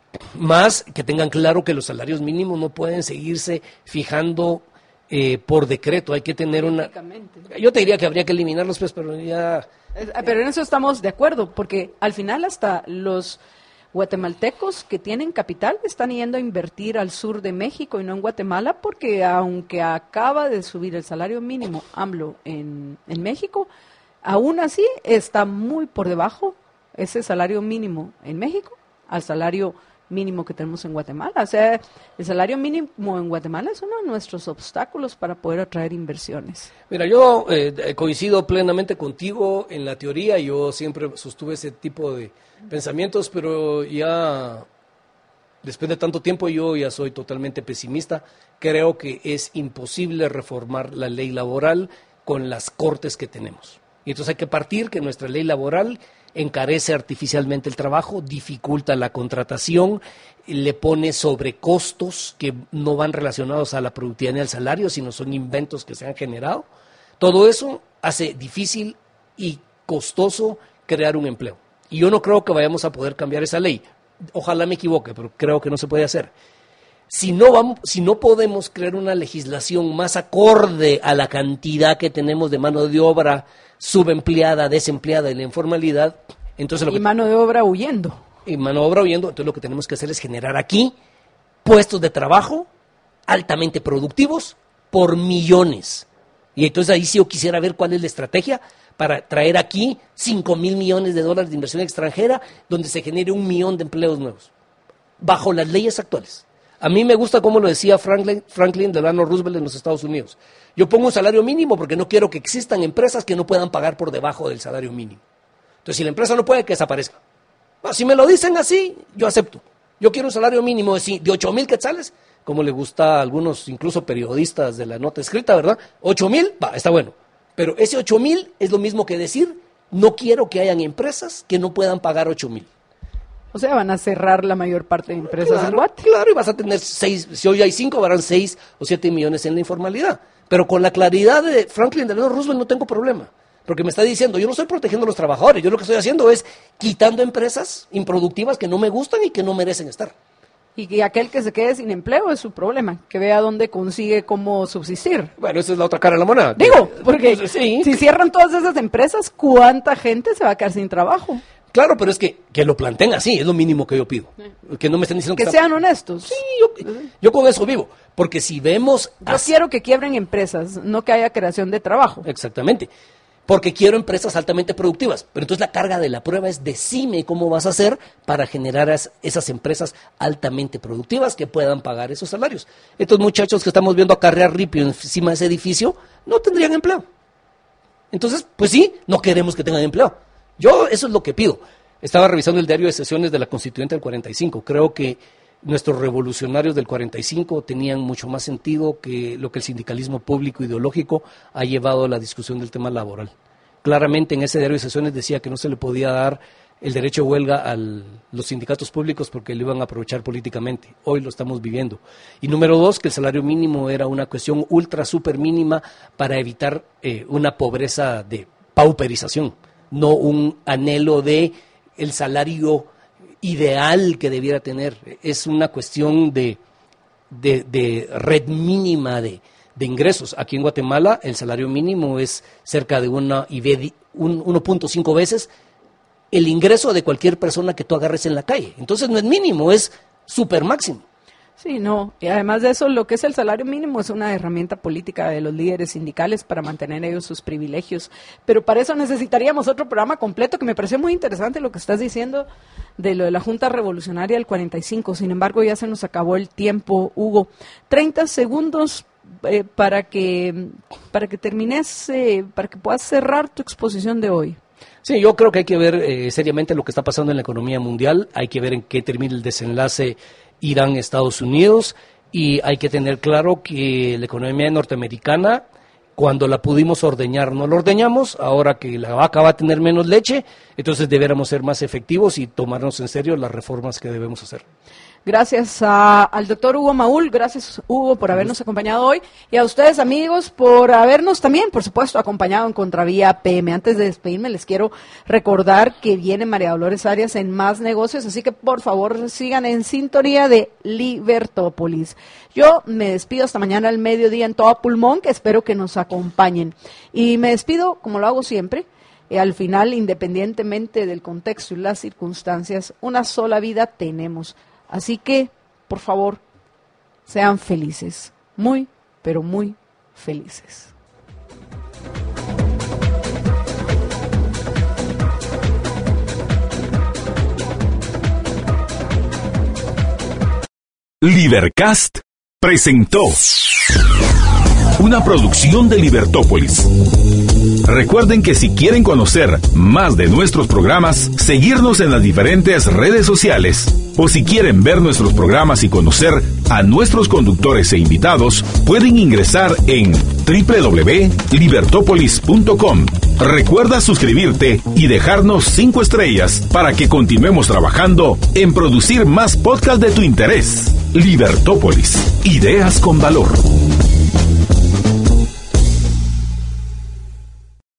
Más que tengan claro que los salarios mínimos no pueden seguirse fijando por decreto, hay que tener una... Yo te diría que habría que eliminarlos, pues, pero ya... Pero en eso estamos de acuerdo, porque al final hasta los guatemaltecos que tienen capital están yendo a invertir al sur de México y no en Guatemala, porque aunque acaba de subir el salario mínimo AMLO en México, aún así está muy por debajo ese salario mínimo en México al salario mínimo que tenemos en Guatemala. O sea, el salario mínimo en Guatemala es uno de nuestros obstáculos para poder atraer inversiones. Mira, yo coincido plenamente contigo en la teoría. Yo siempre sostuve ese tipo de pensamientos, pero ya después de tanto tiempo yo ya soy totalmente pesimista. Creo que es imposible reformar la ley laboral con las cortes que tenemos. Y entonces hay que partir que nuestra ley laboral encarece artificialmente el trabajo, dificulta la contratación, le pone sobrecostos que no van relacionados a la productividad ni al salario, sino son inventos que se han generado. Todo eso hace difícil y costoso crear un empleo. Y yo no creo que vayamos a poder cambiar esa ley. Ojalá me equivoque, pero creo que no se puede hacer. Si no podemos crear una legislación más acorde a la cantidad que tenemos de mano de obra subempleada, desempleada y la informalidad, entonces mano de obra huyendo. Y mano de obra huyendo, entonces lo que tenemos que hacer es generar aquí puestos de trabajo altamente productivos por millones. Y entonces ahí sí yo quisiera ver cuál es la estrategia para traer aquí 5,000 millones de dólares de inversión extranjera, donde se genere 1 millón de empleos nuevos, bajo las leyes actuales. A mí me gusta como lo decía Franklin Delano Roosevelt en los Estados Unidos. Yo pongo un salario mínimo porque no quiero que existan empresas que no puedan pagar por debajo del salario mínimo. Entonces, si la empresa no puede, que desaparezca. Si me lo dicen así, yo acepto. Yo quiero un salario mínimo de 8,000 quetzales, como le gusta a algunos, incluso periodistas de la nota escrita, ¿verdad? 8,000, está bueno. Pero ese 8,000 es lo mismo que decir, no quiero que hayan empresas que no puedan pagar 8,000. O sea, van a cerrar la mayor parte de empresas en Guate. Claro, y vas a tener 6, si hoy hay 5, habrán 6 o 7 millones en la informalidad. Pero con la claridad de Franklin Delano Roosevelt no tengo problema. Porque me está diciendo, yo no estoy protegiendo a los trabajadores, yo lo que estoy haciendo es quitando empresas improductivas que no me gustan y que no merecen estar. Y aquel que se quede sin empleo es su problema, que vea dónde consigue cómo subsistir. Bueno, esa es la otra cara de la moneda. Digo, porque sí, si cierran todas esas empresas, ¿cuánta gente se va a quedar sin trabajo? Claro, pero es que lo planteen así, es lo mínimo que yo pido. Que no me estén diciendo que sean honestos. Sí, yo con eso vivo. Porque si vemos... Yo quiero que quiebren empresas, no que haya creación de trabajo. Exactamente. Porque quiero empresas altamente productivas. Pero entonces la carga de la prueba es decime cómo vas a hacer para generar esas empresas altamente productivas que puedan pagar esos salarios. Estos muchachos que estamos viendo acarrear ripio encima de ese edificio no tendrían empleo. Entonces, pues sí, no queremos que tengan empleo. Yo eso es lo que pido. Estaba revisando el diario de sesiones de la Constituyente del 45. Creo que nuestros revolucionarios del 45 tenían mucho más sentido que lo que el sindicalismo público ideológico ha llevado a la discusión del tema laboral. Claramente en ese diario de sesiones decía que no se le podía dar el derecho de huelga a los sindicatos públicos porque lo iban a aprovechar políticamente. Hoy lo estamos viviendo. Y número 2, que el salario mínimo era una cuestión ultra super mínima para evitar una pobreza de pauperización, no un anhelo de el salario ideal que debiera tener. Es una cuestión de red mínima de ingresos. Aquí en Guatemala el salario mínimo es cerca de 1.5 veces el ingreso de cualquier persona que tú agarres en la calle. Entonces no es mínimo, es super máximo. Sí, no. Y además de eso, lo que es el salario mínimo es una herramienta política de los líderes sindicales para mantener ellos sus privilegios. Pero para eso necesitaríamos otro programa completo, que me pareció muy interesante lo que estás diciendo de lo de la Junta Revolucionaria del 45. Sin embargo, ya se nos acabó el tiempo, Hugo. 30 segundos para que termines, para que puedas cerrar tu exposición de hoy. Sí, yo creo que hay que ver seriamente lo que está pasando en la economía mundial. Hay que ver en qué termina el desenlace Irán-Estados Unidos, y hay que tener claro que la economía norteamericana, cuando la pudimos ordeñar, no la ordeñamos. Ahora que la vaca va a tener menos leche, entonces deberíamos ser más efectivos y tomarnos en serio las reformas que debemos hacer. Gracias al doctor Hugo Maúl. Gracias, Hugo, por habernos acompañado hoy. Y a ustedes, amigos, por habernos también, por supuesto, acompañado en Contravía PM. Antes de despedirme, les quiero recordar que viene María Dolores Arias en Más Negocios, así que, por favor, sigan en sintonía de Libertópolis. Yo me despido hasta mañana al mediodía en todo pulmón, que espero que nos acompañen. Y me despido, como lo hago siempre, al final, independientemente del contexto y las circunstancias, una sola vida tenemos. Así que, por favor, sean felices, muy, pero muy felices. Libercast presentó una producción de Libertópolis. Recuerden que si quieren conocer más de nuestros programas, seguirnos en las diferentes redes sociales, o si quieren ver nuestros programas y conocer a nuestros conductores e invitados, pueden ingresar en www.libertopolis.com. Recuerda suscribirte y dejarnos 5 estrellas para que continuemos trabajando en producir más podcasts de tu interés. Libertópolis, ideas con valor.